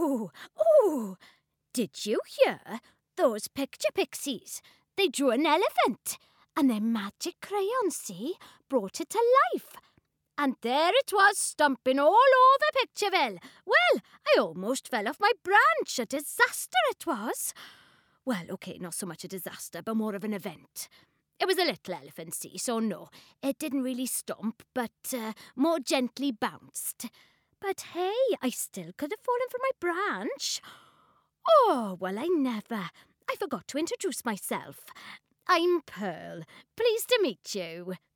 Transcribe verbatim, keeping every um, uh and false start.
Ooh, ooh! Did you hear? Those picture pixies. They drew an elephant, and their magic crayon, see, brought it to life. And there it was, stomping all over Pictureville. Well, I almost fell off my branch. A disaster it was. Well, OK, not so much a disaster, but more of an event. It was a little elephant, see, so no, it didn't really stomp, but uh, more gently bounced. But hey, I still could have fallen from my branch. Oh, well, I never. I forgot to introduce myself. I'm Pearl. Pleased to meet you.